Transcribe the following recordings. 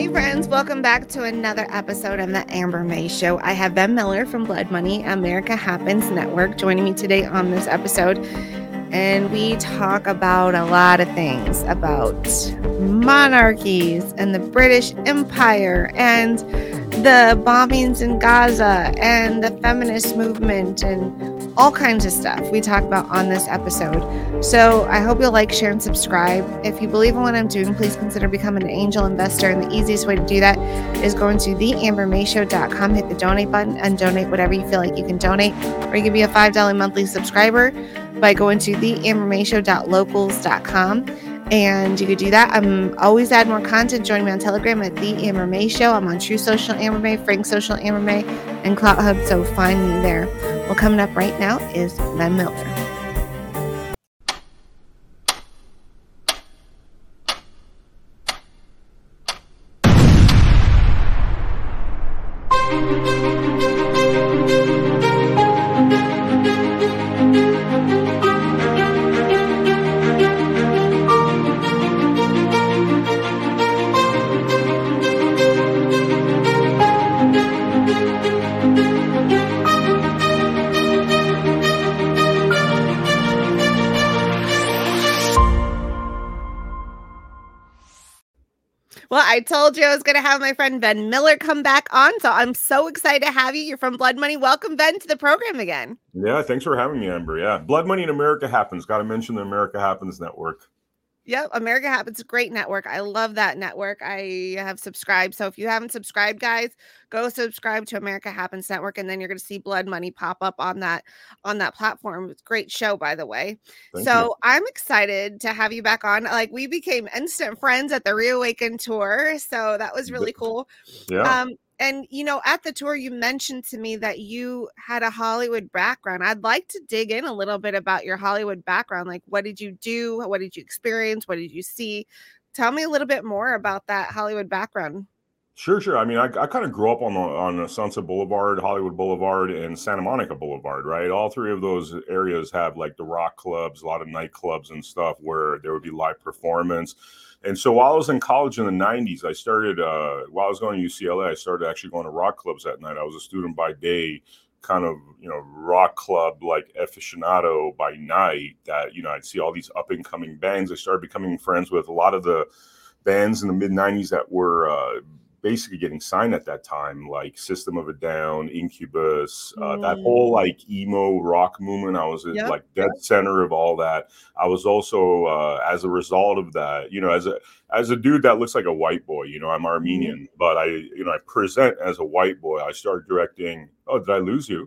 Hey friends, welcome back to another episode of the Amber May Show. I have Ben Miller from Blood Money, America Happens Network, joining me today on this episode. And we talk about a lot of things, about monarchies and the British Empire and the bombings in Gaza and the feminist movement and all kinds of stuff we talk about on this episode. So I hope you'll like, share, and subscribe. If you believe in what I'm doing, please consider becoming an angel investor. And the easiest way to do that is going to theambermayshow.com, hit the donate button, and donate whatever you feel like you can donate. Or you can be a $5 monthly subscriber by going to theambermayshow.locals.com. And you could do that. I'm always add more content. Join me on Telegram at The Amber May Show. I'm on True Social Amber May, Frank Social Amber May, and Clout Hub, so find me there. Well, coming up right now is Ben Miller. Well, I told you I was going to have my friend Ben Miller come back on, so I'm so excited to have you. You're from Blood Money. Welcome, Ben, to the program again. Yeah, thanks for having me, Amber. Yeah, Blood Money in America Happens. Got to mention the America Happens Network. Yep, America Happens, great network. I love that network. I have subscribed. So if you haven't subscribed, guys, go subscribe to America Happens Network, and then you're going to see Blood Money pop up on that platform. It's a great show, by the way. Thank you. I'm excited to have you back on. Like, we became instant friends at the Reawaken tour, so that was really cool. Yeah. And, you know, at the tour, you mentioned to me that you had a Hollywood background. I'd like to dig in a little bit about your Hollywood background. Like, what did you do? What did you experience? What did you see? Tell me a little bit more about that Hollywood background. Sure. I mean, I kind of grew up on Sunset Boulevard, Hollywood Boulevard, and Santa Monica Boulevard, right? All three of those areas have like the rock clubs, a lot of nightclubs and stuff where there would be live performance. And so while I was in college in the 90s, I started, while I was going to UCLA, I started actually going to rock clubs at night. I was a student by day, kind of, rock club like aficionado by night that, I'd see all these up and coming bands. I started becoming friends with a lot of the bands in the mid 90s that were basically getting signed at that time, like System of a Down, Incubus, that whole like emo rock movement. I was like dead center of all that. I was also, as a result of that, as a dude that looks like a white boy, I'm Armenian, but I present as a white boy. I started directing. Oh, did I lose you?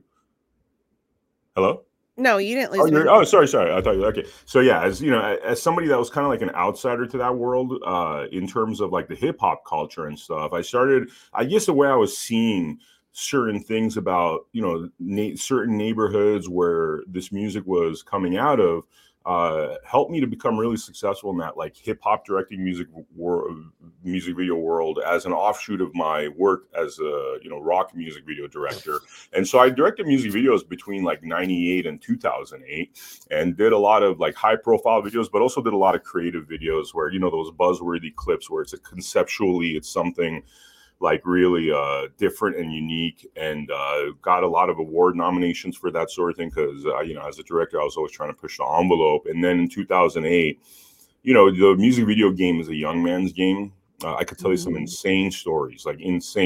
Hello? No, you didn't lose me. Oh, sorry. I thought you okay. So yeah, as somebody that was kind of like an outsider to that world, in terms of like the hip hop culture and stuff, I guess the way I was seeing certain things about, certain neighborhoods where this music was coming out of, helped me to become really successful in that like hip hop directing music video world as an offshoot of my work as a rock music video director. And so I directed music videos between like 98 and 2008 and did a lot of like high profile videos, but also did a lot of creative videos where those buzzworthy clips where it's something like really different and unique, and got a lot of award nominations for that sort of thing because as a director I was always trying to push the envelope. And then in 2008, the music video game is a young man's game. I could tell you some insane stories like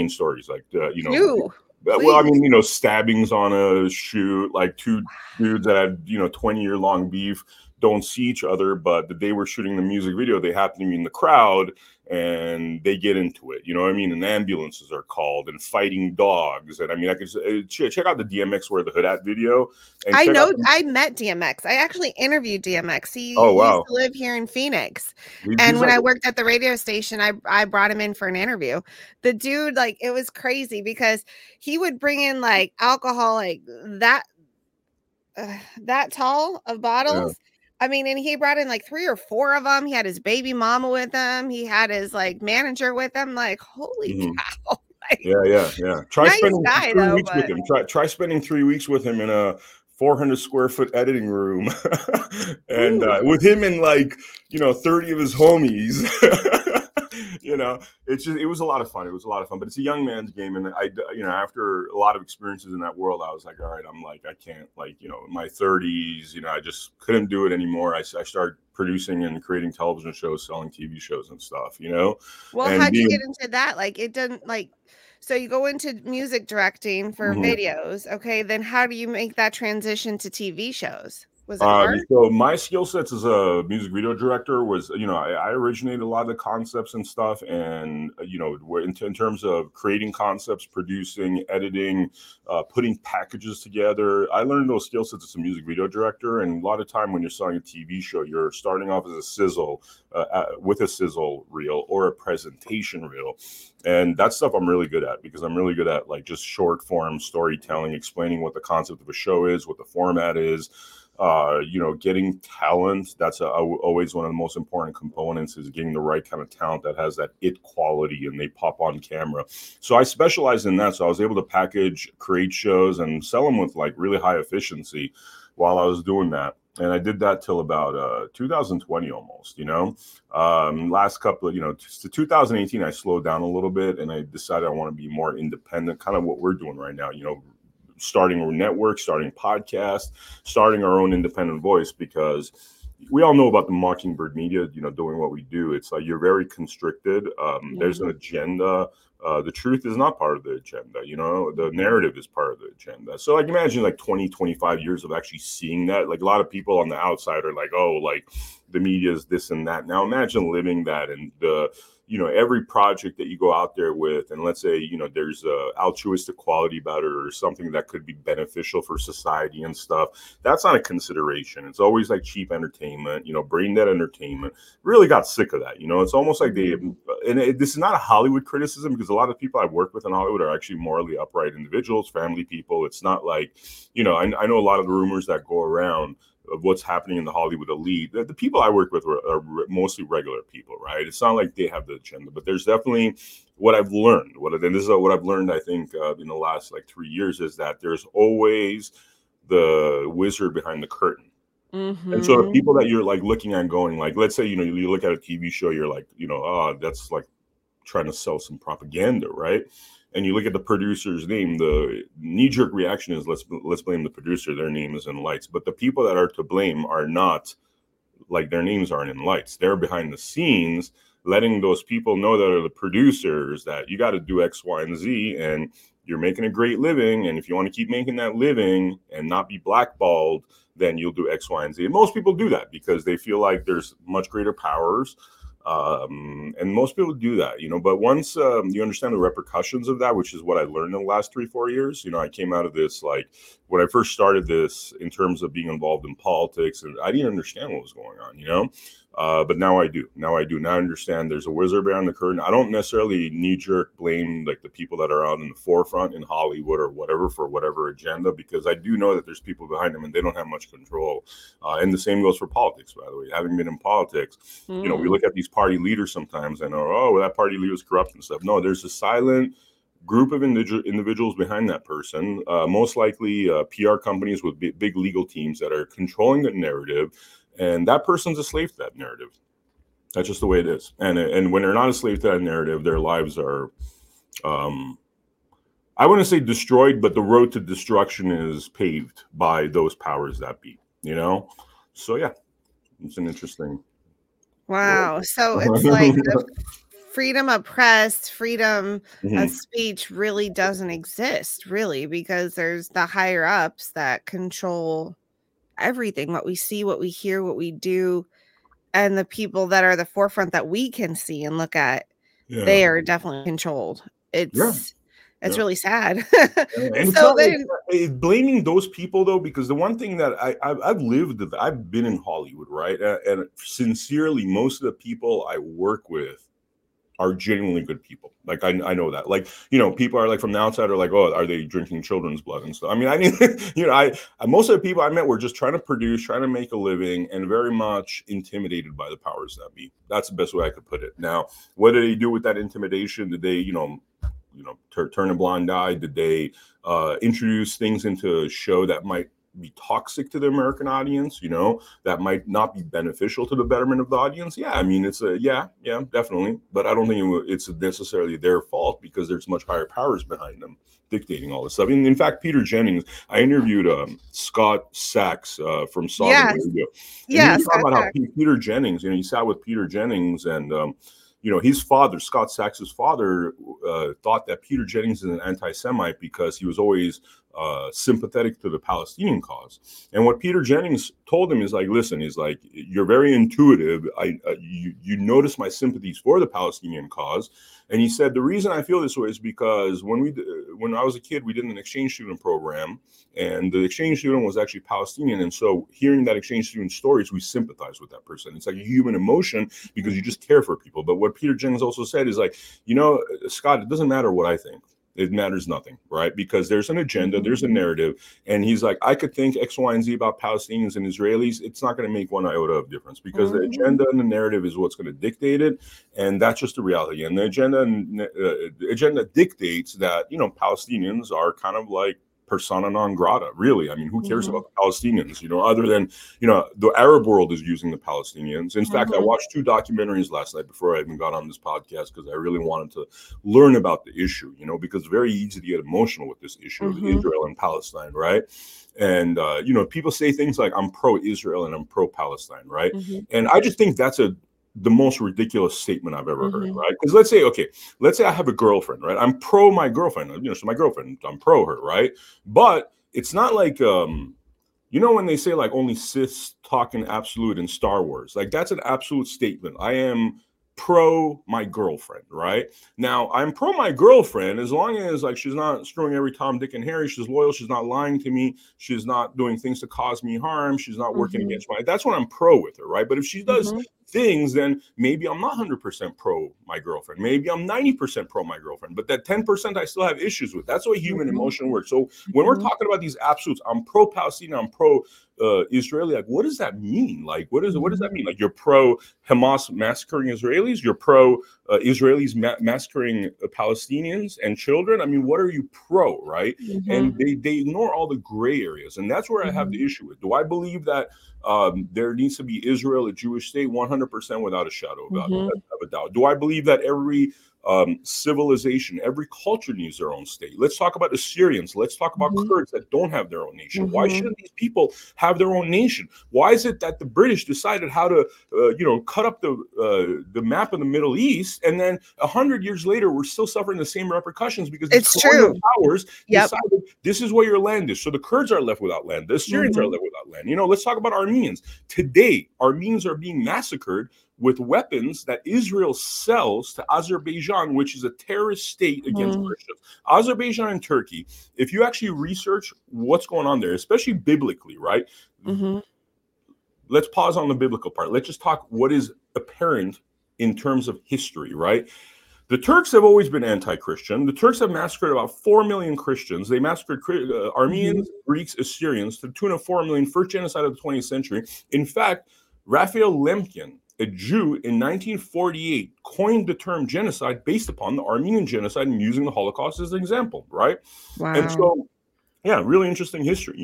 well, I mean, stabbings on a shoot, like two dudes that had 20-year long beef don't see each other, but the day we're shooting the music video, they happen to be in the crowd and they get into it. You know what I mean? And ambulances are called and fighting dogs. And I mean, I could check out the DMX Where the Hood At video. And I met DMX. I actually interviewed DMX. He used to live here in Phoenix. And when I worked at the radio station, I brought him in for an interview. The dude, like, it was crazy because he would bring in like alcohol, like that tall of bottles. Yeah. I mean, and he brought in like 3 or 4 of them. He had his baby mama with him. He had his like manager with him. Like, holy cow. Like, yeah. Try spending 3 weeks with him. Try spending 3 weeks with him in a 400 square foot editing room and with him and like, 30 of his homies. you know, it was a lot of fun. It was a lot of fun, but it's a young man's game. And after a lot of experiences in that world, I was like, all right, I'm like, I can't, like, in my 30s, I just couldn't do it anymore. I started producing and creating television shows, selling TV shows and stuff, Well, and how'd you get into that? Like, it didn't like, so you go into music directing for videos. Okay. Then how do you make that transition to TV shows? Was it hard? So my skill sets as a music video director was, I originated a lot of the concepts and stuff. And, in terms of creating concepts, producing, editing, putting packages together, I learned those skill sets as a music video director. And a lot of time when you're selling a TV show, you're starting off as a sizzle with a sizzle reel or a presentation reel. And that stuff I'm really good at, because I'm really good at like just short form storytelling, explaining what the concept of a show is, what the format is. Getting talent, that's always one of the most important components, is getting the right kind of talent that has that it quality and they pop on camera. So I specialized in that. So I was able to create shows and sell them with like really high efficiency while I was doing that. And I did that till about 2020 almost, last couple of, to 2018, I slowed down a little bit and I decided I want to be more independent, kind of what we're doing right now, starting a network, starting podcast, starting our own independent voice, because we all know about the Mockingbird Media, doing what we do. It's like you're very constricted. There's an agenda. The truth is not part of the agenda. The narrative is part of the agenda. So like imagine like 20, 25 years of actually seeing that. Like a lot of people on the outside are like, oh, like the media is this and that. Now imagine living that, and every project that you go out there with, and let's say, there's a altruistic quality about it or something that could be beneficial for society and stuff. That's not a consideration. It's always like cheap entertainment, brain dead entertainment. Really got sick of that. It's almost like this is not a Hollywood criticism, because a lot of people I've worked with in Hollywood are actually morally upright individuals, family people. It's not like, I know a lot of the rumors that go around of what's happening in the Hollywood elite. The people I work with are mostly regular people, right? It's not like they have the agenda, but there's definitely what I've learned. What I've learned, I think, in the last like 3 years, is that there's always the wizard behind the curtain. Mm-hmm. And so the people that you're like looking at going, like, let's say, you look at a TV show, you're like, that's like trying to sell some propaganda, right? And you look at the producer's name, the knee-jerk reaction is let's blame the producer. Their name is in lights. But the people that are to blame are not, like, their names aren't in lights. They're behind the scenes, letting those people know that are the producers that you got to do X, Y, and Z, and you're making a great living. And if you want to keep making that living and not be blackballed, then you'll do X, Y, and Z. And most people do that because they feel like there's much greater powers. And most people do that, but once you understand the repercussions of that, which is what I learned in the last 3-4 years, I came out of this, like when I first started this in terms of being involved in politics, and I didn't understand what was going on, but now I do. Now I understand there's a wizard behind the curtain. I don't necessarily knee-jerk blame like the people that are out in the forefront in Hollywood or whatever for whatever agenda, because I do know that there's people behind them and they don't have much control. And the same goes for politics, by the way. Having been in politics, we look at these party leaders sometimes and that party leader is corrupt and stuff. No, there's a silent group of individuals behind that person, most likely PR companies with big legal teams that are controlling the narrative. And that person's a slave to that narrative. That's just the way it is. And when they're not a slave to that narrative, their lives are, I wouldn't say destroyed, but the road to destruction is paved by those powers that be, So, yeah, it's an interesting. Wow. World. So it's like the freedom of press, freedom of speech really doesn't exist, really, because there's the higher ups that control everything, what we see, what we hear, what we do, and the people that are the forefront that we can see and look at, they are definitely controlled. It's really sad. And so then blaming those people, though, because the one thing that I've been in Hollywood, right? And sincerely, most of the people I work with are genuinely good people. Like I know that, like, people are like from the outside are like, oh, are they drinking children's blood and stuff? I mean, most of the people I met were just trying to produce, trying to make a living, and very much intimidated by the powers that be. That's the best way I could put it. Now, what did they do with that intimidation? Did they, turn a blind eye? Did they introduce things into a show that might be toxic to the American audience, that might not be beneficial to the betterment of the audience. Yeah, I mean, it's definitely. But I don't think it's necessarily their fault, because there's much higher powers behind them dictating all this stuff. In fact, Peter Jennings, I interviewed Scott Sachs from Sovereign Radio. Yeah, he talked about how Peter Jennings, he sat with Peter Jennings, and his father, Scott Sachs's father, thought that Peter Jennings is an anti-Semite because he was always sympathetic to the Palestinian cause. And what Peter Jennings told him is like, listen, he's like, you're very intuitive. You notice my sympathies for the Palestinian cause. And he said, the reason I feel this way is because when I was a kid, we did an exchange student program, and the exchange student was actually Palestinian. And so hearing that exchange student stories, we sympathize with that person. It's like a human emotion because you just care for people. But what Peter Jennings also said is like, Scott, it doesn't matter what I think. It matters nothing, right? Because there's an agenda, there's a narrative. And he's like, I could think X, Y, and Z about Palestinians and Israelis. It's not going to make one iota of difference, because the agenda and the narrative is what's going to dictate it. And that's just the reality. And the agenda dictates that, Palestinians are kind of like persona non grata, really. I mean, who cares about the Palestinians, other than, the Arab world is using the Palestinians. In fact, I watched 2 documentaries last night before I even got on this podcast, because I really wanted to learn about the issue, because it's very easy to get emotional with this issue of Israel and Palestine, right? And, people say things like, I'm pro-Israel and I'm pro-Palestine, right? And I just think that's the most ridiculous statement I've ever heard, right? Because let's say I have a girlfriend, right? I'm pro my girlfriend, so my girlfriend, I'm pro her, right? But it's not like, when they say like only cis talk in absolute in Star Wars, like that's an absolute statement. I am pro my girlfriend, right? Now, I'm pro my girlfriend as long as like she's not screwing every Tom, Dick, and Harry. She's loyal. She's not lying to me. She's not doing things to cause me harm. She's not working against my. That's when I'm pro with her, right? But if she does things, then maybe I'm not 100% pro my girlfriend. Maybe I'm 90% pro my girlfriend. But that 10% I still have issues with. That's the way human emotion works. So when we're talking about these absolutes, I'm pro Palestine, I'm pro Israeli. Like, what does that mean? Like, what does that mean? Like, you're pro Hamas massacring Israelis? You're pro Israelis massacring Palestinians and children? I mean, what are you pro, right? And they ignore all the gray areas, and that's where I have the issue with. Do I believe that there needs to be Israel, a Jewish state? 100%, without a shadow of a doubt. Do I believe that every civilization, every culture needs their own state? Let's talk about Assyrians. Let's talk about Kurds that don't have their own nation. Why shouldn't these people have their own nation? Why is it that the British decided how to, cut up the map of the Middle East, and then 100 years later we're still suffering the same repercussions because these colonial powers decided this is where your land is. So the Kurds are left without land. The Assyrians are left without land. Let's talk about Armenians. Today, Armenians are being massacred with weapons that Israel sells to Azerbaijan, which is a terrorist state against Christians. Azerbaijan and Turkey, if you actually research what's going on there, especially biblically, right? Let's pause on the biblical part. Let's just talk what is apparent in terms of history, right? The Turks have always been anti-Christian. The Turks have massacred about 4 million Christians. They massacred Armenians, Greeks, Assyrians to the tune of 4 million, first genocide of the 20th century. In fact, Raphael Lemkin, a Jew in 1948, coined the term genocide based upon the Armenian genocide and using the Holocaust as an example, right? Wow. And so, really interesting history,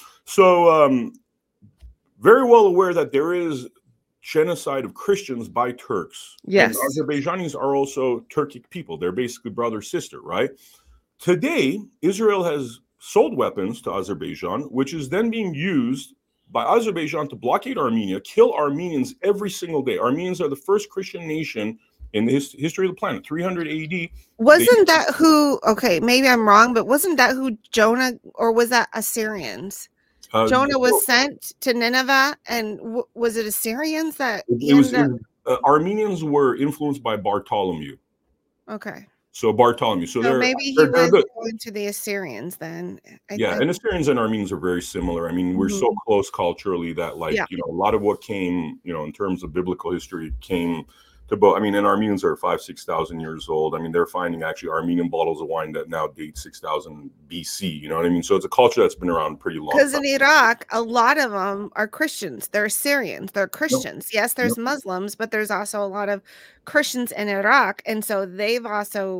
So very well aware that there is genocide of Christians by Turks. Yes. And Azerbaijanis are also Turkic people. They're basically brother, sister, right? Today, Israel has sold weapons to Azerbaijan, which is then being used by Azerbaijan to blockade Armenia, kill Armenians every single day. Armenians are the first Christian nation in the history of the planet, 300 AD. Wasn't that who, okay, maybe I'm wrong, but wasn't that who Jonah, or was that Assyrians? Jonah was sent to Nineveh, and was it Assyrians that Armenians were influenced by Bartholomew. Okay. So Bartholomew. So maybe he was going to the Assyrians then. And Assyrians and Armenians are very similar. I mean, we're so close culturally that, like, a lot of what came, in terms of biblical history came to both. I mean, and Armenians are 5,000-6,000 years old. I mean, they're finding actually Armenian bottles of wine that now date 6,000 BC. You know what I mean? So it's a culture that's been around pretty long. Because in Iraq, a lot of them are Christians. They're Syrians. They're Christians. Yes, there's Muslims, but there's also a lot of Christians in Iraq. And so they've also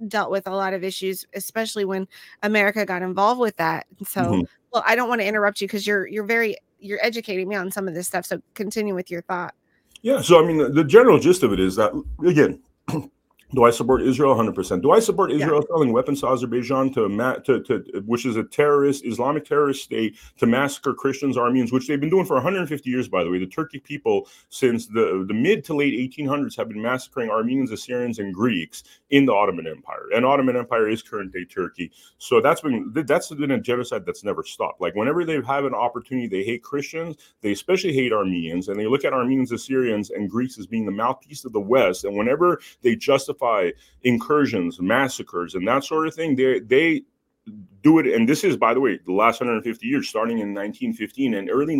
dealt with a lot of issues, especially when America got involved with that. So, well, I don't want to interrupt you because you're educating me on some of this stuff. So continue with your thought. Yeah. So, I mean, the general gist of it is that, again, do I support Israel? 100%. Do I support Israel selling weapons to Azerbaijan, which is a terrorist, Islamic terrorist state, to massacre Christians, Armenians, which they've been doing for 150 years, by the way. The Turkic people, since the mid to late 1800s, have been massacring Armenians, Assyrians, and Greeks in the Ottoman Empire. And Ottoman Empire is current-day Turkey. So that's been a genocide that's never stopped. Like, whenever they have an opportunity, they hate Christians, they especially hate Armenians, and they look at Armenians, Assyrians, and Greeks as being the mouthpiece of the West. And whenever they justify incursions, massacres, and that sort of thing, they do it. And this is, by the way, the last 150 years, starting in 1915 and early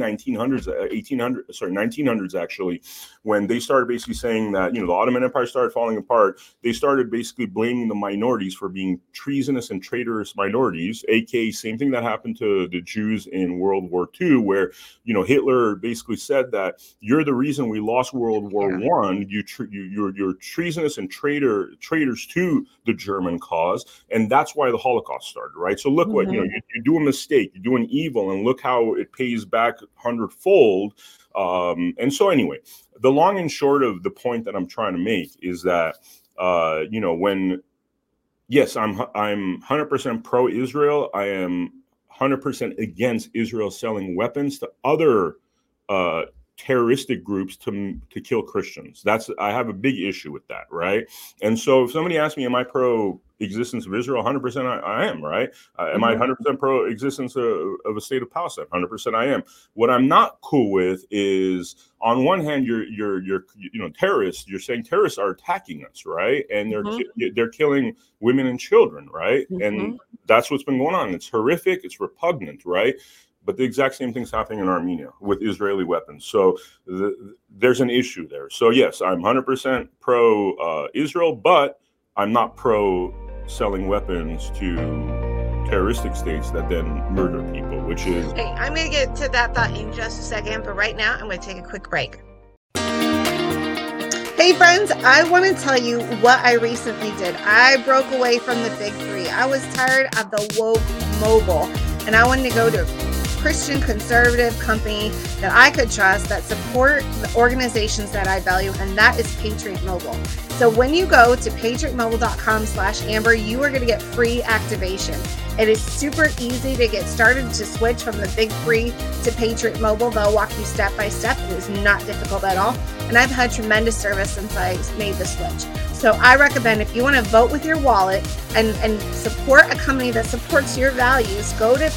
1900s actually, when they started basically saying that, the Ottoman Empire started falling apart. They started basically blaming the minorities for being treasonous and traitorous minorities, aka same thing that happened to the Jews in World War II, where Hitler basically said that you're the reason we lost World War I. You're treasonous and traitors to the German cause, and that's why the Holocaust started, right? So look what you do a mistake, you do an evil, and look how it pays back 100-fold. And so anyway, the long and short of the point that I'm trying to make is that when yes, I'm 100% pro-Israel, I am 100% against Israel selling weapons to other terroristic groups to kill Christians. I have a big issue with that, right? And so if somebody asks me, am I pro existence of Israel? 100% I am, right? Am I 100% pro existence of a state of Palestine? 100% I am. What I'm not cool with is, on one hand, you're terrorists. You're saying terrorists are attacking us, right? And they're killing women and children, right? And that's what's been going on. It's horrific. It's repugnant, right? But the exact same thing's happening in Armenia with Israeli weapons. So there's an issue there. So yes, I'm 100% pro-Israel, but I'm not pro selling weapons to terroristic states that then murder people, which is... Hey, I'm going to get to that thought in just a second, but right now I'm going to take a quick break. Hey friends, I want to tell you what I recently did. I broke away from the big three. I was tired of the woke mobile, and I wanted to go to Christian conservative company that I could trust, that support the organizations that I value, and that is Patriot Mobile. So when you go to patriotmobile.com/Amber, you are going to get free activation. It is super easy to get started to switch from the big three to Patriot Mobile. They'll walk you step by step. It is not difficult at all. And I've had tremendous service since I made the switch. So I recommend, if you want to vote with your wallet and support a company that supports your values, go to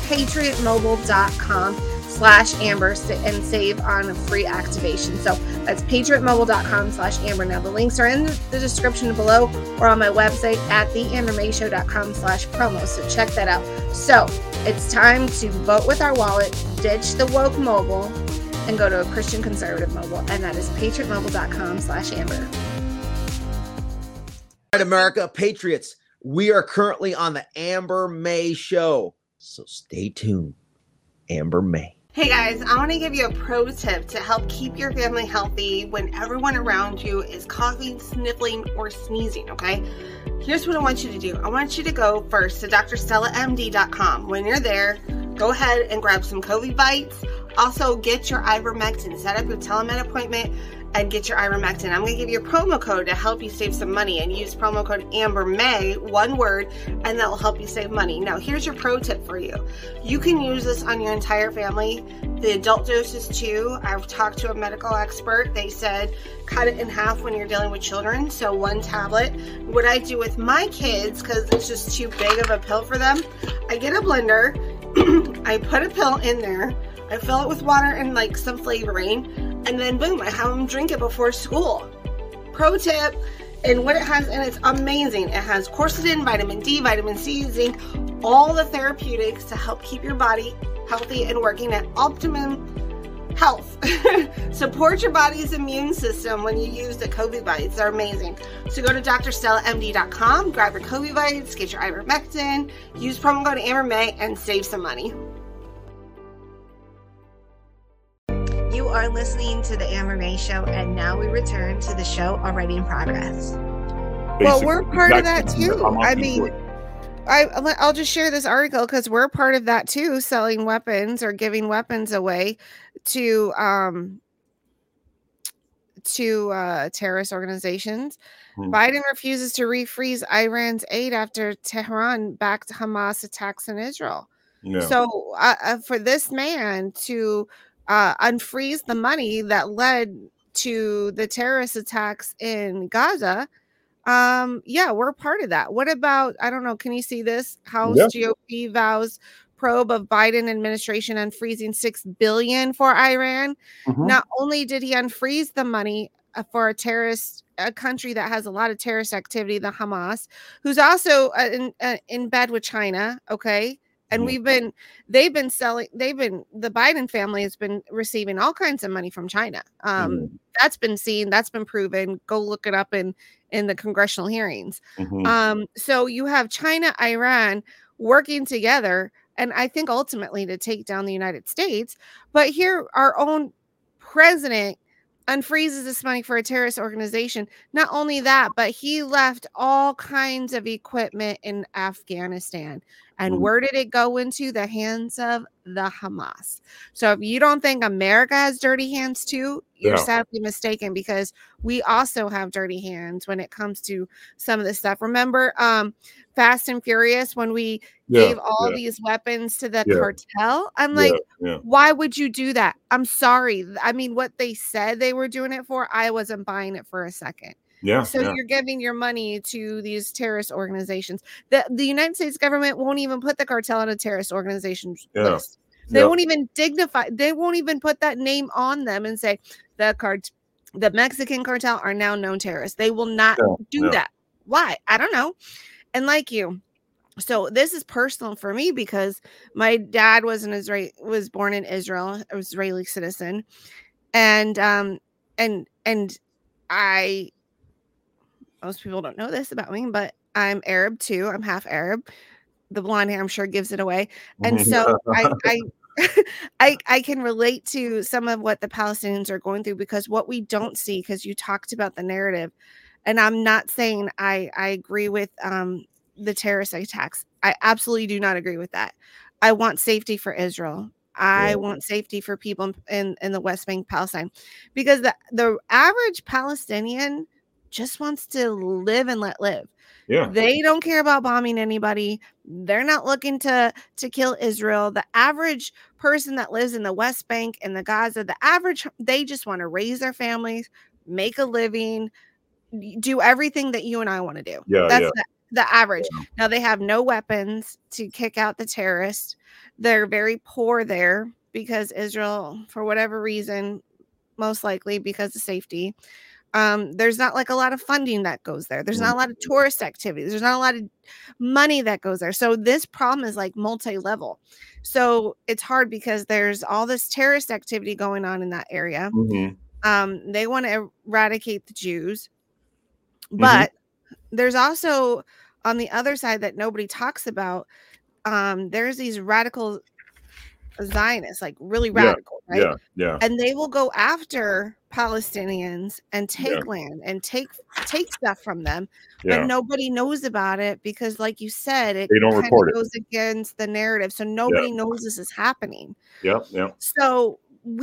patriotmobile.com/Amber and save on a free activation. So that's patriotmobile.com/Amber. Now the links are in the description below or on my website at theambermayshow.com/promo. So check that out. So it's time to vote with our wallet, ditch the woke mobile, and go to a Christian conservative mobile. And that is patriotmobile.com/Amber. All right, America, Patriots, we are currently on the Amber May Show. So stay tuned. Amber May. Hey guys, I want to give you a pro tip to help keep your family healthy when everyone around you is coughing, sniffling, or sneezing, okay? Here's what I want you to do. I want you to go first to drstellamd.com. When you're there, go ahead and grab some COVID bites. Also, get your ivermectin. Set up your telemed appointment and get your ivermectin. I'm going to give you a promo code to help you save some money, and use promo code AmberMay, one word, and that will help you save money. Now, here's your pro tip for you. You can use this on your entire family. The adult doses too. I've talked to a medical expert. They said cut it in half when you're dealing with children, so 1 tablet. What I do with my kids, because it's just too big of a pill for them, I get a blender, I put a pill in there, I fill it with water and like some flavoring, and then boom, I have them drink it before school. Pro tip. And what it has, and it's amazing. It has quercetin, vitamin D, vitamin C, zinc, all the therapeutics to help keep your body healthy and working at optimum health. Support your body's immune system when you use the COVID bites. They're amazing. So go to drstellamd.com, grab your COVID bites, get your ivermectin, use promo code AmberMay, and save some money. You are listening to the Amber May Show, and now we return to the show already in progress. Well, basically. we're part of that Exactly. too. Hamas I is mean, doing. I'll just share this article because we're part of that too, selling weapons or giving weapons away to terrorist organizations. Hmm. Biden refuses to refreeze Iran's aid after Tehran backed Hamas attacks in Israel. Yeah. So for this man to unfreeze the money that led to the terrorist attacks in Gaza, yeah, we're part of that. What about, I don't know, can you see this? House Yeah. GOP vows probe of Biden administration unfreezing $6 billion for Iran. Mhm. Not only did he unfreeze the money for a country that has a lot of terrorist activity, the Hamas, who's also in bed with China, okay? And Mhm. the Biden family has been receiving all kinds of money from China. Mhm. That's been seen, that's been proven. Go look it up in the congressional hearings. Mhm. So you have China, Iran working together, and I think ultimately to take down the United States. But here, our own president unfreezes this money for a terrorist organization. Not only that, but he left all kinds of equipment in Afghanistan. And Mhm. where did it go into? The hands of the Hamas. So if you don't think America has dirty hands too, you're Yeah. sadly mistaken, because we also have dirty hands when it comes to some of this stuff. Remember Fast and Furious, when we Yeah. gave all Yeah. these weapons to the Yeah. cartel? I'm Yeah. like, Yeah. why would you do that? I'm sorry. I mean, what they said they were doing it for, I wasn't buying it for a second. Yeah. So Yeah. you're giving your money to these terrorist organizations. The United States government won't even put the cartel on a terrorist organization Yeah. list. They Yep. won't even they won't even put that name on them and say the Mexican cartel are now known terrorists. They will not Yeah. do Yeah. that. Why? I don't know. And like you, so this is personal for me because my dad was was born in Israel, an Israeli citizen, and and I most people don't know this about me, but I'm Arab too. I'm half Arab. The blonde hair, I'm sure, gives it away. And so I I can relate to some of what the Palestinians are going through, because what we don't see, because you talked about the narrative, and I'm not saying I agree with the terrorist attacks. I absolutely do not agree with that. I want safety for Israel. I Yeah. want safety for people in the West Bank, Palestine, because the average Palestinian just wants to live and let live. Yeah. They don't care about bombing anybody. They're not looking to kill Israel. The average person that lives in the West Bank and the Gaza, they just want to raise their families, make a living, do everything that you and I want to do. Yeah. That's Yeah. the average. Yeah. Now they have no weapons to kick out the terrorists. They're very poor there because Israel, for whatever reason, most likely because of safety, there's not like a lot of funding that goes there. There's not a lot of tourist activities. There's not a lot of money that goes there. So this problem is like multi-level. So it's hard because there's all this terrorist activity going on in that area. Mhm. They want to eradicate the Jews, Mhm. but there's also on the other side that nobody talks about. There's these radical Zionists, like really Yeah. radical, right? Yeah. Yeah. And they will go after Palestinians and Yeah. take land and take stuff from them, but Yeah. nobody knows about it because, like you said, it They don't kind report of it. goes against the narrative. So Yeah. nobody knows this is happening. Yep. Yep. So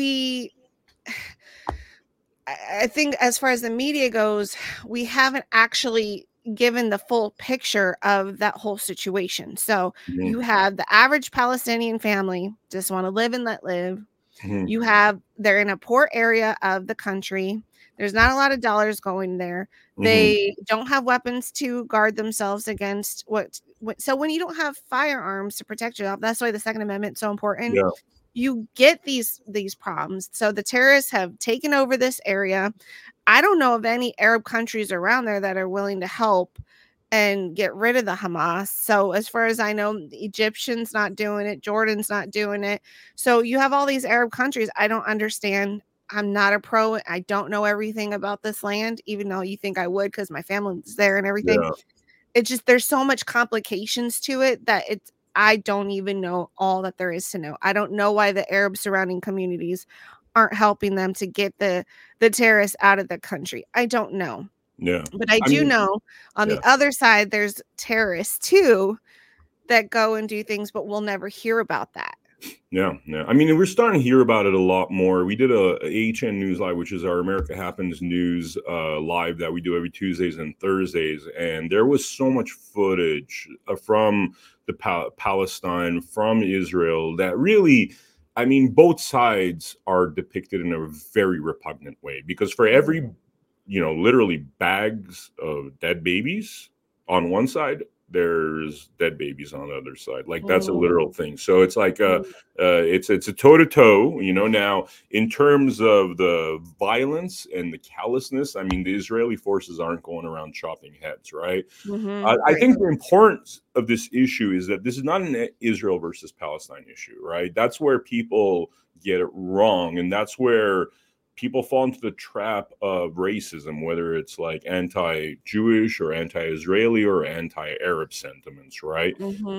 I think as far as the media goes, we haven't actually given the full picture of that whole situation. So you Mhm. have the average Palestinian family just want to live and let live. Mhm. They're in a poor area of the country. There's not a lot of dollars going there. Mhm. They don't have weapons to guard themselves against so when you don't have firearms to protect yourself, that's why the Second Amendment is so important. Yeah. You get these problems. So the terrorists have taken over this area. I don't know of any Arab countries around there that are willing to help and get rid of the Hamas. So as far as I know, the Egyptians not doing it, Jordan's not doing it. So you have all these Arab countries. I don't understand. I'm not a pro. I don't know everything about this land, even though you think I would because my family's there and everything. Yeah. It's just there's so much complications to it that I don't even know all that there is to know. I don't know why the Arab surrounding communities aren't helping them to get the terrorists out of the country. I don't know. Yeah. But I do know on the other side, there's terrorists too that go and do things, but we'll never hear about that. Yeah. I mean, we're starting to hear about it a lot more. We did a AHN News Live, which is our America Happens News live that we do every Tuesdays and Thursdays. And there was so much footage from the Palestine, from Israel, that really, I mean, both sides are depicted in a very repugnant way, because for every, literally bags of dead babies on one side, there's dead babies on the other side. Like, that's a literal thing. So it's like it's a toe-to-toe, now in terms of the violence and the callousness. I mean, the Israeli forces aren't going around chopping heads, right? I think the importance of this issue is that this is not an Israel versus Palestine issue, right? That's where people get it wrong, and that's where people fall into the trap of racism, whether it's like anti-Jewish or anti-Israeli or anti-Arab sentiments, right?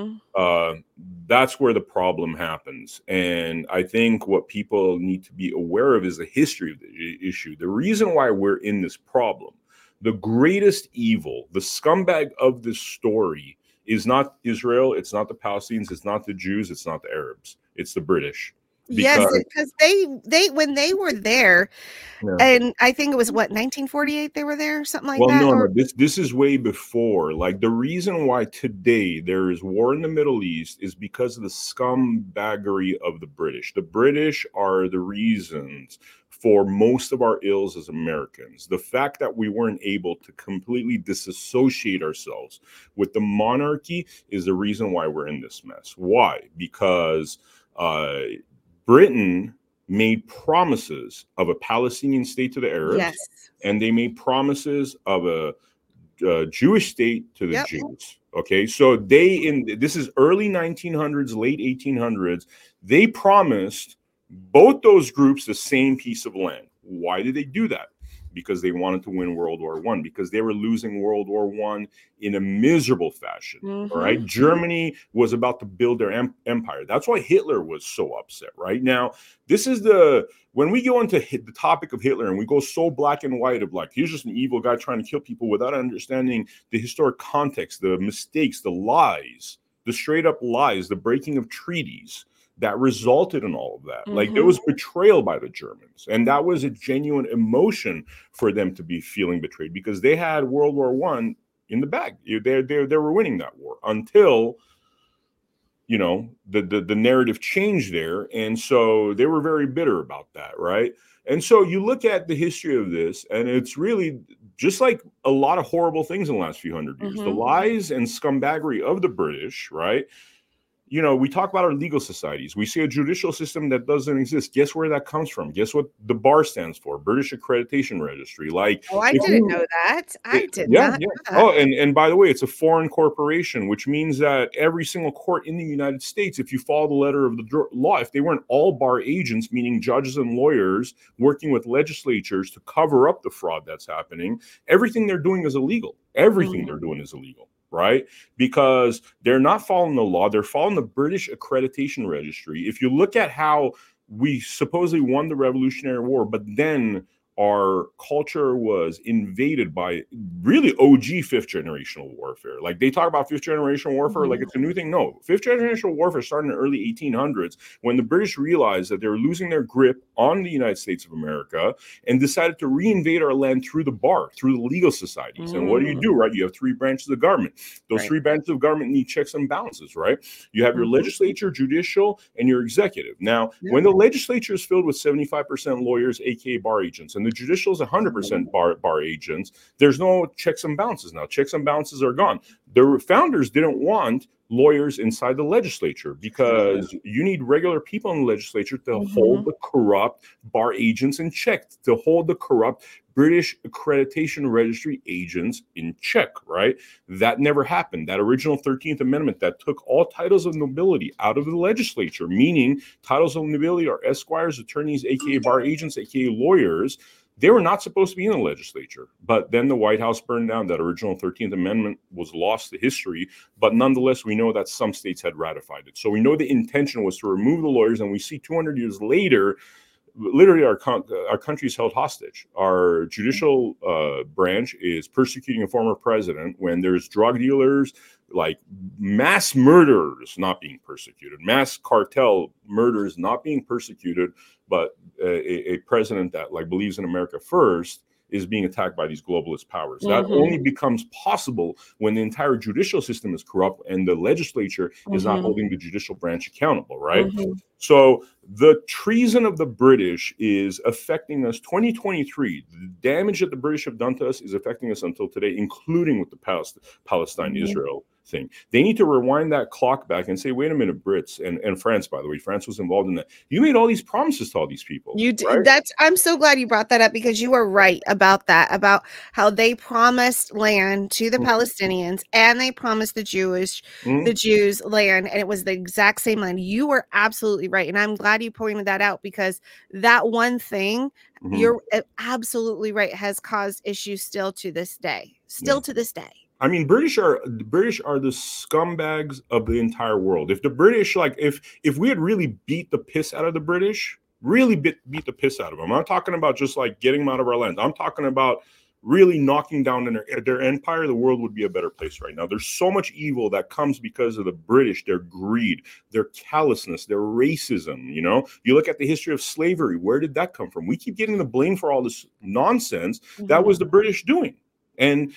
That's where the problem happens. And I think what people need to be aware of is the history of the issue. The reason why we're in this problem, the greatest evil, the scumbag of this story is not Israel, it's not the Palestinians, it's not the Jews, it's not the Arabs, it's the British. Yes, because they when they were there, and I think it was 1948 they were there, something like that. No, this is way before. Like, the reason why today there is war in the Middle East is because of the scumbaggery of the British. The British are the reasons for most of our ills as Americans. The fact that we weren't able to completely disassociate ourselves with the monarchy is the reason why we're in this mess. Why? Because Britain made promises of a Palestinian state to the Arabs, and they made promises of a Jewish state to the Jews. Okay, so this is early 1900s, late 1800s. They promised both those groups the same piece of land. Why did they do that? Because they wanted to win World War I, because they were losing World War I in a miserable fashion. All right. Germany was about to build their empire. That's why Hitler was so upset. Right now, this is when we go into the topic of Hitler and we go so black and white of like, he's just an evil guy trying to kill people without understanding the historic context, the mistakes, the lies, the straight up lies, the breaking of treaties that resulted in all of that. Like, there was betrayal by the Germans, and that was a genuine emotion for them to be feeling betrayed, because they had World War I in the bag. They were winning that war until the narrative changed there, and so they were very bitter about that, right? And so you look at the history of this, and it's really just like a lot of horrible things in the last few hundred years. The lies and scumbaggery of the British, right? We talk about our legal societies. We see a judicial system that doesn't exist. Guess where that comes from? Guess what the BAR stands for? British Accreditation Registry. Like, I didn't know that. I did not know that. Oh, and by the way, it's a foreign corporation, which means that every single court in the United States, if you follow the letter of the law, if they weren't all BAR agents, meaning judges and lawyers working with legislatures to cover up the fraud that's happening, everything they're doing is illegal. Everything they're doing is illegal. Right? Because they're not following the law. They're following the British Accreditation Registry. If you look at how we supposedly won the Revolutionary War, but then our culture was invaded by really OG fifth generational warfare. Like, they talk about fifth generational warfare like it's a new thing. No, fifth generational warfare started in the early 1800s when the British realized that they were losing their grip on the United States of America and decided to reinvade our land through the bar, through the legal societies. And what do, right? You have three branches of government. Those three branches of government need checks and balances, right? You have your legislature, judicial, and your executive. Now, when the legislature is filled with 75% lawyers, aka bar agents, and the judicial is 100% bar agents, there's no checks and balances now. Checks and balances are gone. The founders didn't want lawyers inside the legislature because you need regular people in the legislature to hold the corrupt bar agents in check, to hold the corrupt British Accreditation Registry agents in check, right? That never happened. That original 13th Amendment that took all titles of nobility out of the legislature, meaning titles of nobility are esquires, attorneys, aka bar agents, aka lawyers. They were not supposed to be in the legislature, but then the White House burned down. That original 13th Amendment was lost to history, but nonetheless, we know that some states had ratified it. So we know the intention was to remove the lawyers, and we see 200 years later, literally our country is held hostage. Our judicial branch is persecuting a former president when there's drug dealers, like mass murderers not being persecuted, mass cartel murders not being persecuted, but a president that like believes in America first is being attacked by these globalist powers. That only becomes possible when the entire judicial system is corrupt and the legislature is not holding the judicial branch accountable, right? So the treason of the British is affecting us 2023. The damage that the British have done to us is affecting us until today, including with the Palestine-Israel thing. They need to rewind that clock back and say, wait a minute, Brits and France, by the way, France was involved in that. You made all these promises to all these people. You did. Right? I'm so glad you brought that up, because you were right about that, about how they promised land to the Palestinians and they promised the Jews land, and it was the exact same land. You were absolutely right. And I'm glad you pointed that out, because that one thing, you're absolutely right, has caused issues still to this day. To this day. I mean, the British are the scumbags of the entire world. If the British, like, if we had really beat the piss out of the British, really beat the piss out of them. I'm not talking about just like getting them out of our lands. I'm talking about really knocking down their empire. The world would be a better place right now. There's so much evil that comes because of the British, their greed, their callousness, their racism. You know, you look at the history of slavery. Where did that come from? We keep getting the blame for all this nonsense. That was the British doing. And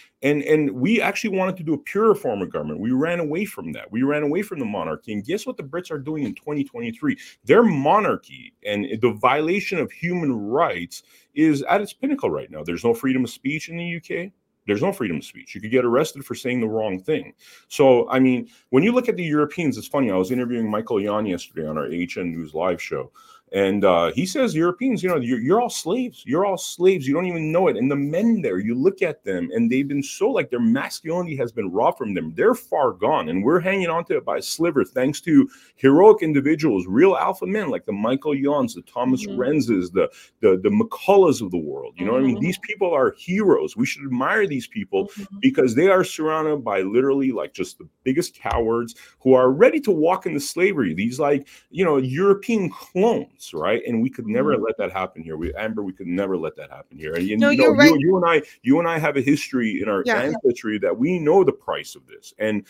we actually wanted to do a purer form of government. We ran away from that. We ran away from the monarchy. And guess what the Brits are doing in 2023? Their monarchy and the violation of human rights is at its pinnacle right now. There's no freedom of speech in the UK. There's no freedom of speech. You could get arrested for saying the wrong thing. So, I mean, when you look at the Europeans, it's funny. I was interviewing Michael Yon yesterday on our HN News live show. And he says, Europeans, you know, you're all slaves. You're all slaves. You don't even know it. And the men there, you look at them and they've been so, like, their masculinity has been robbed from them. They're far gone. And we're hanging on to it by a sliver, thanks to heroic individuals, real alpha men like the Michael Yons, the Thomas Renzes, the McCulloughs of the world. You know what I mean? These people are heroes. We should admire these people because they are surrounded by literally like just the biggest cowards who are ready to walk into slavery. These, like, you know, European clones. Right, and we could never let that happen here. Amber, we could never let that happen here. And no, you're right. You and I have a history in our ancestry that we know the price of this, and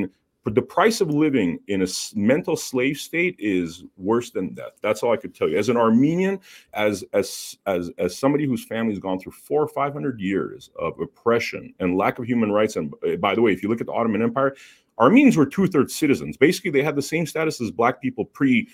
the price of living in a mental slave state is worse than death. That's all I could tell you. As an Armenian, as somebody whose family's gone through 400 or 500 years of oppression and lack of human rights, and by the way, if you look at the Ottoman Empire, Armenians were 2/3 citizens. Basically, they had the same status as Black people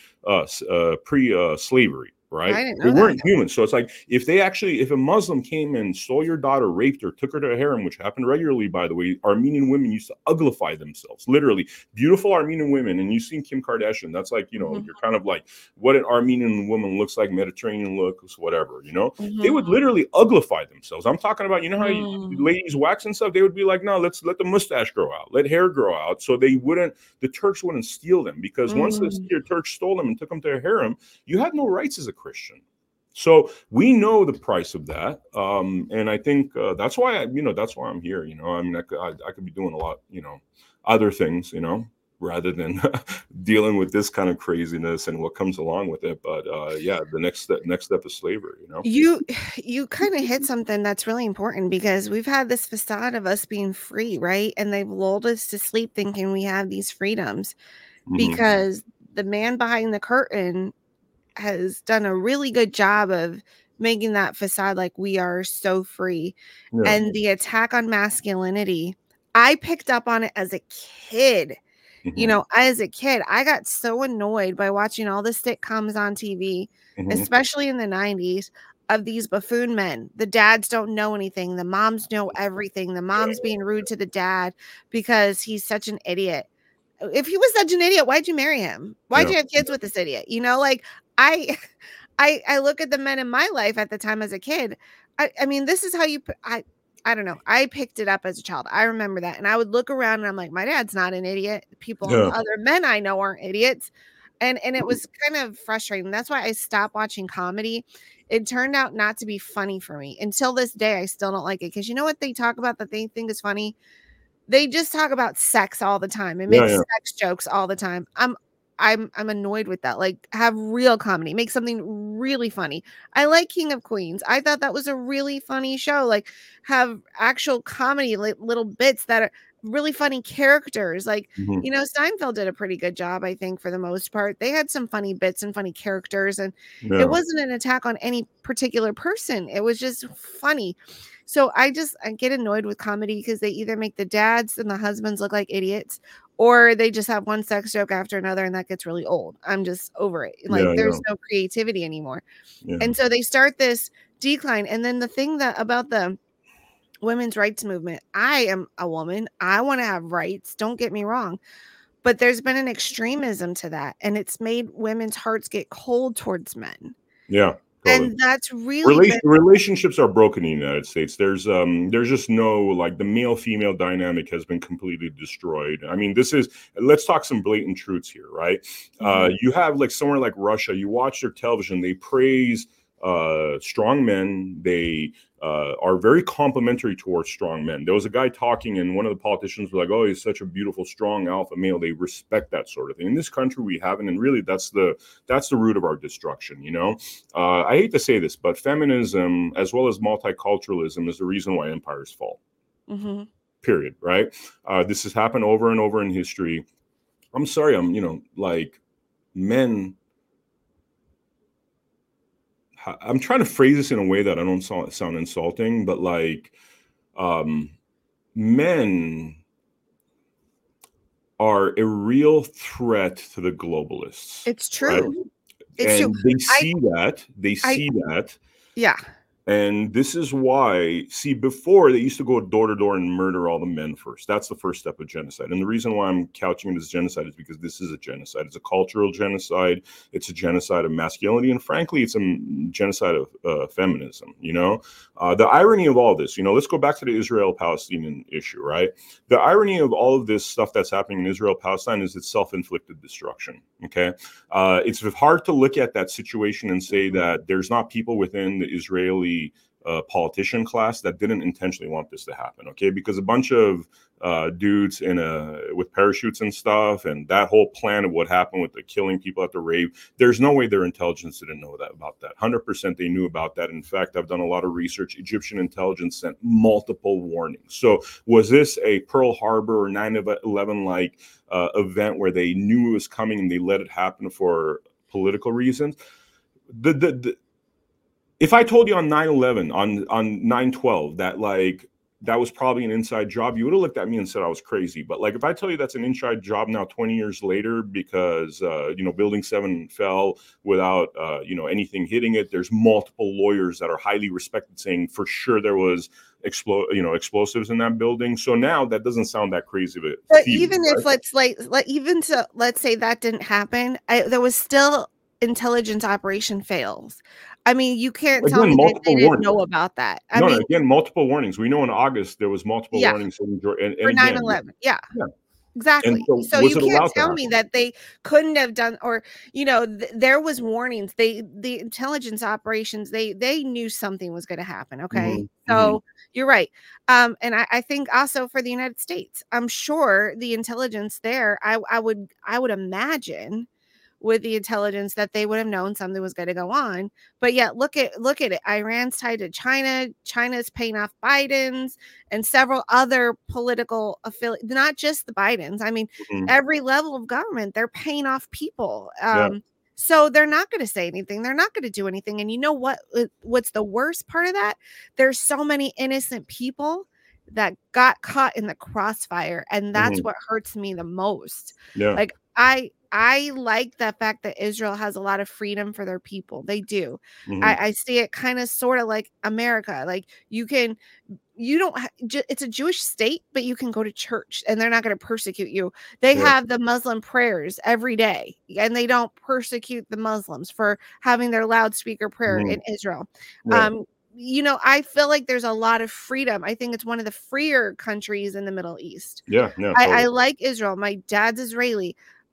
pre-slavery. Right? They weren't human. So it's like if a Muslim came and stole your daughter, raped her, took her to a harem, which happened regularly, by the way, Armenian women used to uglify themselves, literally. Beautiful Armenian women. And you've seen Kim Kardashian. That's like, you know, you're kind of like what an Armenian woman looks like, Mediterranean looks, whatever, you know. They would literally uglify themselves. I'm talking about, you know how ladies wax and stuff? They would be like, no, let's let the mustache grow out, let hair grow out. So the Turks wouldn't steal them, because once the Turks stole them and took them to a harem, you had no rights as a Christian. So we know the price of that, and I think that's why I'm here. You know, I mean, I could be doing a lot, you know, other things, you know, rather than dealing with this kind of craziness and what comes along with it. But the next step is slavery. You know, you kind of hit something that's really important, because we've had this facade of us being free, right? And they've lulled us to sleep thinking we have these freedoms, because the man behind the curtain has done a really good job of making that facade like we are so free. And the attack on masculinity, I picked up on it as a kid. You know, as a kid, I got so annoyed by watching all the sitcoms on TV, especially in the 90s, of these buffoon men. The dads don't know anything. The moms know everything. The mom's being rude to the dad because he's such an idiot. If he was such an idiot, why'd you marry him? Why'd you have kids with this idiot? You know, like I look at the men in my life at the time as a kid. I mean, this is how I don't know. I picked it up as a child. I remember that. And I would look around and I'm like, my dad's not an idiot. Other men I know aren't idiots. And it was kind of frustrating. That's why I stopped watching comedy. It turned out not to be funny for me. Until this day, I still don't like it. Because you know what they talk about that they think is funny? They just talk about sex all the time and make sex jokes all the time. I'm annoyed with that. Like, have real comedy, make something really funny. I like King of Queens. I thought that was a really funny show. Like, have actual comedy, like little bits that are really funny characters. Like, Mhm. you know, Seinfeld did a pretty good job, I think, for the most part. They had some funny bits and funny characters, and Yeah. it wasn't an attack on any particular person. It was just funny. So I get annoyed with comedy because they either make the dads and the husbands look like idiots, or they just have one sex joke after another, and that gets really old. I'm just over it. Like, Yeah, there's no creativity anymore. yeah. And so they start this decline. And then the thing that about the women's rights movement, I am a woman. I want to have rights. Don't get me wrong. But there's been an extremism to that, and it's made women's hearts get cold towards men. Yeah, totally. And that's really been Relationships are broken in the United States. There's just no, like, the male female dynamic has been completely destroyed. I mean, let's talk some blatant truths here, right? You have, like, somewhere like Russia, you watch their television, they praise strong men. They are very complimentary towards strong men. There was a guy talking, and one of the politicians was like, "Oh, he's such a beautiful, strong alpha male." They respect that sort of thing. In this country, we haven't, and really, that's the root of our destruction. You know, I hate to say this, but feminism, as well as multiculturalism, is the reason why empires fall. Period. Right? This has happened over and over in history. I'm sorry. Like, men. I'm trying to phrase this in a way that I don't sound insulting, but, like, men are a real threat to the globalists. It's true. Right? It's and true. they see that. They see that. Yeah. And this is why, before they used to go door to door and murder all the men first. That's the first step of genocide. And the reason why I'm couching it as genocide is because this is a genocide. It's a cultural genocide. It's a genocide of masculinity. And frankly, it's a genocide of feminism, you know? The irony of all this, let's go back to the Israel-Palestinian issue, right? The irony of all of this stuff that's happening in Israel-Palestine is it's self-inflicted destruction, okay? It's hard to look at that situation and say that there's not people within the Israeli politician class that didn't intentionally want this to happen, okay? Because a bunch of dudes with parachutes and stuff, and that whole plan of what happened with the killing people at the rave, there's no way their intelligence didn't know about that. 100% they knew about that. In fact, I've done a lot of research. Egyptian intelligence sent multiple warnings. So was this a Pearl Harbor or 9/11 like event where they knew it was coming and they let it happen for political reasons? If I told you on 9/11, on 9/12, that, like, that was probably an inside job, you would have looked at me and said I was crazy. But, like, if I tell you that's an inside job now 20 years later because, Building 7 fell without, anything hitting it, there's multiple lawyers that are highly respected saying for sure there was explosives in that building. So now that doesn't sound that crazy. But even if let's say that didn't happen, there was still intelligence operation fails. I mean, you can't tell me that they didn't know about that. Again, multiple warnings. We know in August there was multiple warnings for 9/11. Yeah. Exactly. So you can't tell me that they couldn't have done, or there was warnings. The intelligence operations, they knew something was going to happen. Okay, so you're right. And I think also for the United States, I'm sure the intelligence there, I would imagine, with the intelligence, that they would have known something was going to go on. But yet look at it. Iran's tied to China. China's paying off Biden's and several other political affiliates, not just the Bidens. I mean, every level of government, they're paying off people. So they're not going to say anything. They're not going to do anything. And you know what's the worst part of that? There's so many innocent people that got caught in the crossfire. And that's what hurts me the most. Yeah. Like, I like the fact that Israel has a lot of freedom for their people. They do. I see it kind of sort of like America. Like, it's a Jewish state, but you can go to church and they're not going to persecute you. They have the Muslim prayers every day, and they don't persecute the Muslims for having their loudspeaker prayer in Israel. I feel like there's a lot of freedom. I think it's one of the freer countries in the Middle East. Yeah. Totally. I like Israel. My dad's Israeli.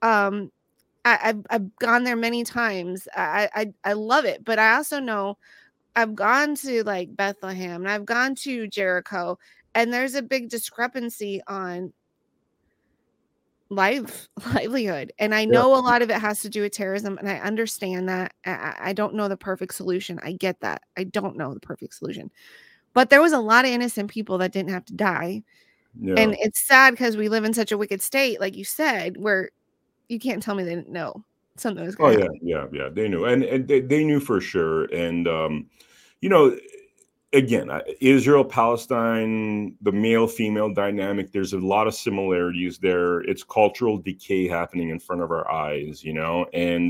I've gone there many times. I love it, but I also know I've gone to, like, Bethlehem and I've gone to Jericho, and there's a big discrepancy on livelihood. And I know a lot of it has to do with terrorism, and I understand that. I don't know the perfect solution. I get that. I don't know the perfect solution. But there was a lot of innocent people that didn't have to die. Yeah. And it's sad because we live in such a wicked state, like you said, where you can't tell me they didn't know something was going to happen. Yeah. They knew. And they knew for sure. And, you know, again, Israel, Palestine, the male-female dynamic, there's a lot of similarities there. It's cultural decay happening in front of our eyes, you know, and,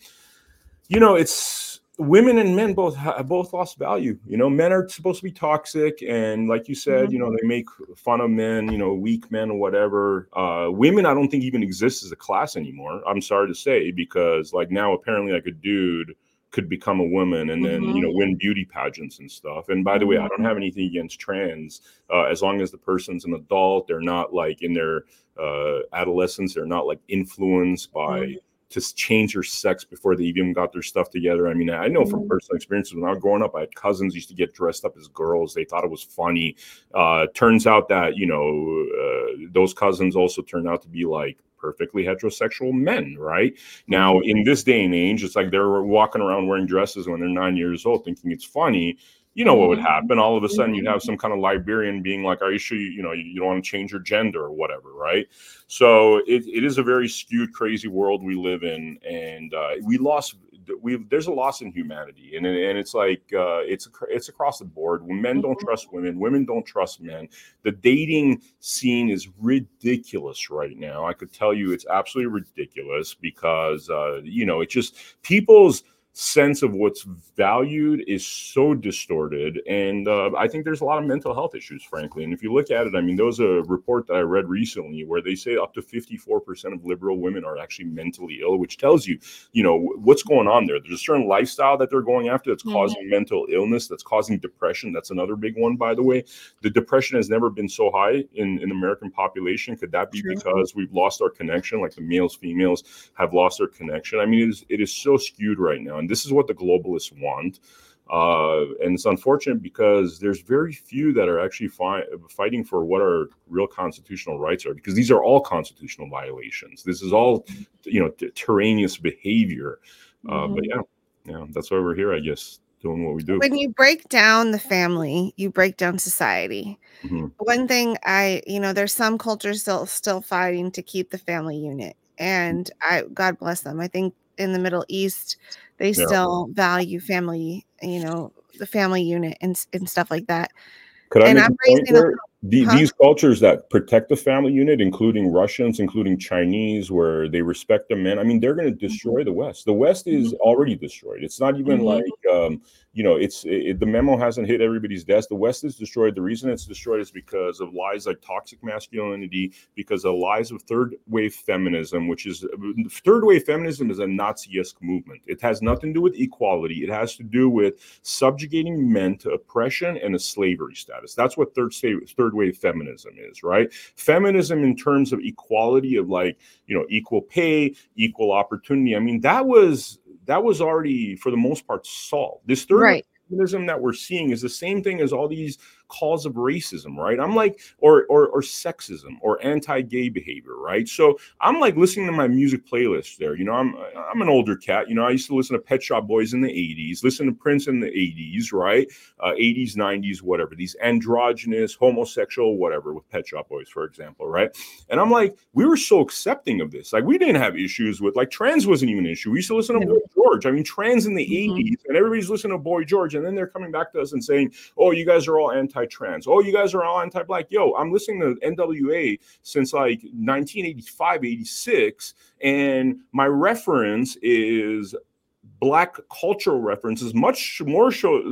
you know, it's women and men both lost value. You know, men are supposed to be toxic. And like you said, you know, they make fun of men, you know, weak men or whatever. Women, I don't think even exist as a class anymore. I'm sorry to say, because like now apparently like a dude could become a woman and then, you know, win beauty pageants and stuff. And by the way, I don't have anything against trans, as long as the person's an adult, they're not like in their adolescence, they're not like influenced by to change their sex before they even got their stuff together. I mean, I know from personal experiences, when I was growing up, I had cousins who used to get dressed up as girls. They thought it was funny. Turns out that, you know, those cousins also turned out to be like perfectly heterosexual men, right? Now, in this day and age, it's like they're walking around wearing dresses when they're 9 years old, thinking it's funny. You know what would happen? All of a sudden, you'd have some kind of librarian being like, "Are you sure you don't want to change your gender or whatever?" Right? So it is a very skewed, crazy world we live in, and there's a loss in humanity, and it's like it's across the board. When men don't trust women, women don't trust men. The dating scene is ridiculous right now. I could tell you it's absolutely ridiculous because you know, it's just people's sense of what's valued is so distorted, and I think there's a lot of mental health issues, frankly. And if you look at it, I mean, there was a report that I read recently where they say up to 54% of liberal women are actually mentally ill, which tells you, you know, what's going on there. There's a certain lifestyle that they're going after that's causing mental illness, that's causing depression. That's another big one, by the way. The depression has never been so high in the American population. Could that be because we've lost our connection, like the males, females have lost their connection? I mean, it is so skewed right now. And this is what the globalists want. And it's unfortunate because there's very few that are actually fighting for what our real constitutional rights are, because these are all constitutional violations. This is all, you know, tyrannous behavior. But yeah, that's why we're here, I guess, doing what we do. When you break down the family, you break down society. One thing there's some cultures still fighting to keep the family unit, and God bless them. I think in the Middle East, they still value family, you know, the family unit and stuff like that. Could I make a point there? These cultures that protect the family unit, including Russians, including Chinese, where they respect the men, I mean, they're going to destroy the West. The West is already destroyed. It's not even like, you know, the memo hasn't hit everybody's desk. The West is destroyed. The reason it's destroyed is because of lies like toxic masculinity, because of lies of third wave feminism, third wave feminism is a Nazi-esque movement. It has nothing to do with equality. It has to do with subjugating men to oppression and a slavery status. That's what third wave feminism is, right? Feminism in terms of equality, of like, you know, equal pay, equal opportunity. I mean, that was already for the most part solved. This third wave feminism that we're seeing is the same thing as all these calls of racism, right? I'm like, or sexism or anti-gay behavior, right? So I'm like listening to my music playlist there. You know, I'm an older cat. You know, I used to listen to Pet Shop Boys in the 80s, listen to Prince in the 80s, right? 80s, 90s, whatever. These androgynous, homosexual, whatever, with Pet Shop Boys, for example, right? And I'm like, we were so accepting of this. Like, we didn't have issues with, like, trans wasn't even an issue. We used to listen to Boy George. I mean, trans in the 80s, and everybody's listening to Boy George, and then they're coming back to us and saying, oh, you guys are all anti-trans. Oh, you guys are all anti-black. Yo, I'm listening to NWA since like 1985, 86, and my reference is Black cultural references, much more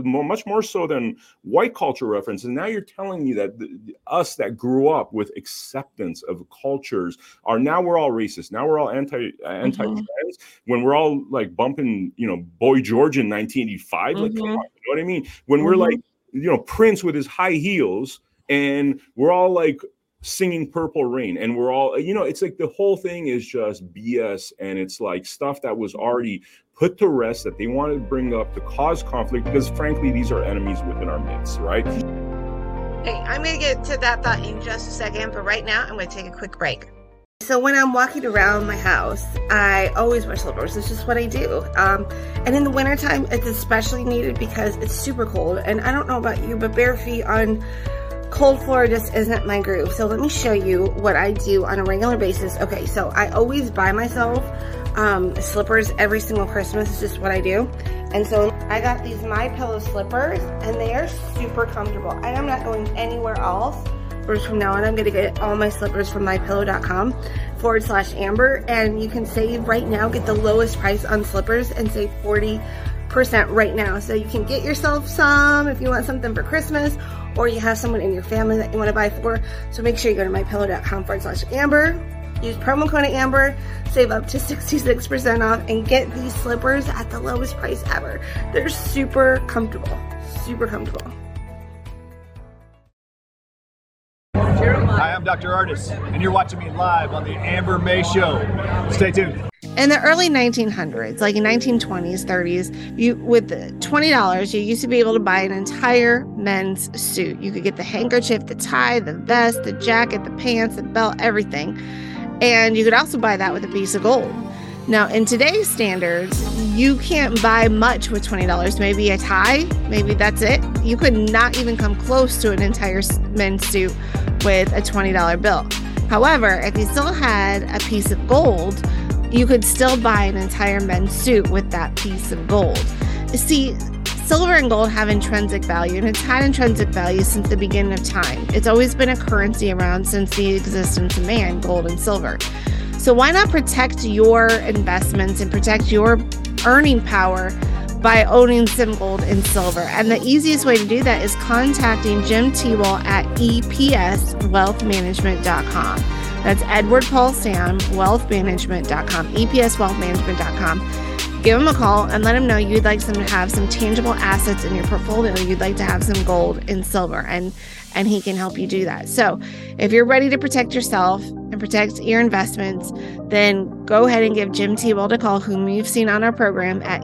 so than white cultural reference. And now you're telling me that us that grew up with acceptance of cultures we're all racist. Now we're all anti-trans when we're all like bumping, you know, Boy George in 1985. Like, come on, you know what I mean? When we're like, you know, Prince with his high heels, and we're all like singing Purple Rain, and we're all, you know, it's like the whole thing is just BS, and it's like stuff that was already put to rest that they wanted to bring up to cause conflict, because frankly, these are enemies within our midst, right? Hey, I'm going to get to that thought in just a second, but right now I'm going to take a quick break. So when I'm walking around my house, I always wear slippers. It's just what I do. And in the wintertime, it's especially needed because it's super cold. And I don't know about you, but bare feet on cold floor just isn't my groove. So let me show you what I do on a regular basis. Okay, so I always buy myself slippers every single Christmas. It's just what I do. And so I got these MyPillow slippers, and they are super comfortable. I am not going anywhere else. From now on, I'm going to get all my slippers from mypillow.com/Amber, and you can save right now, get the lowest price on slippers and save 40% right now. So you can get yourself some if you want something for Christmas, or you have someone in your family that you want to buy for. So make sure you go to mypillow.com/Amber, use promo code Amber, save up to 66% off, and get these slippers at the lowest price ever. They're super comfortable, super comfortable. Hi, I'm Dr. Artis, and you're watching me live on the Amber May Show. Stay tuned. In the early 1900s, like in 1920s, 30s, with $20, you used to be able to buy an entire men's suit. You could get the handkerchief, the tie, the vest, the jacket, the pants, the belt, everything. And you could also buy that with a piece of gold. Now, in today's standards, you can't buy much with $20. Maybe a tie, maybe that's it. You could not even come close to an entire men's suit with a $20 bill. However, if you still had a piece of gold, you could still buy an entire men's suit with that piece of gold. You see, silver and gold have intrinsic value, and it's had intrinsic value since the beginning of time. It's always been a currency around since the existence of man, gold and silver. So why not protect your investments and protect your earning power by owning some gold and silver? And the easiest way to do that is contacting Jim Tewell at EPSwealthmanagement.com. That's Edward Paul Sam, wealthmanagement.com, EPSwealthmanagement.com. Give him a call and let him know you'd like to have some tangible assets in your portfolio. You'd like to have some gold and silver, and he can help you do that. So if you're ready to protect yourself and protect your investments, then go ahead and give Jim Tewell a call, whom you've seen on our program at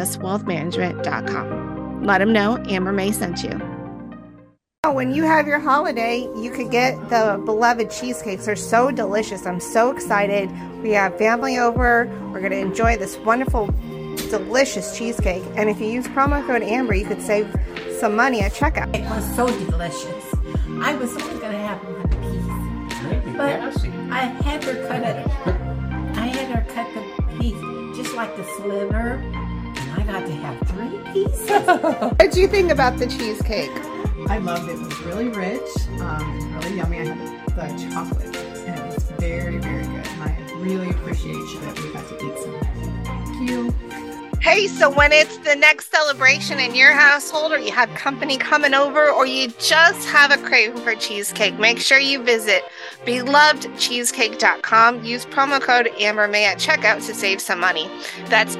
EPSwealthmanagement.com. Let him know Amber May sent you. When you have your holiday, you could get the beloved cheesecakes. They're so delicious. I'm so excited. We have family over. We're going to enjoy this wonderful, delicious cheesecake. And if you use promo code Amber, you could save some money at checkout. It was so delicious. I was only going to have one piece, but I had her cut it. I had her cut the piece just like the sliver, and I got to have 3 pieces. What did you think about the cheesecake? I loved it. It was really rich. It was really yummy. I had the chocolate, and it was very, very good. And I really appreciate that we got to eat some. Thank you. Hey, so when it's the next celebration in your household, or you have company coming over, or you just have a craving for cheesecake, make sure you visit belovedcheesecake.com. Use promo code AmberMay at checkout to save some money. That's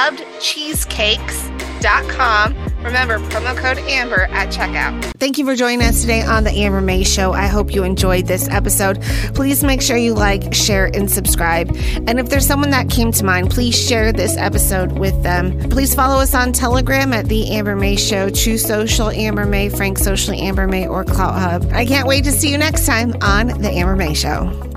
belovedcheesecakes.com. Remember, promo code Amber at checkout. Thank you for joining us today on the Amber May Show. I hope you enjoyed this episode. Please make sure you like, share, and subscribe. And if there's someone that came to mind, please share this episode with them. Please follow us on Telegram at The Amber May Show, True Social Amber May, Frank Socially Amber May, or Clout Hub. I can't wait to see you next time on the Amber May Show.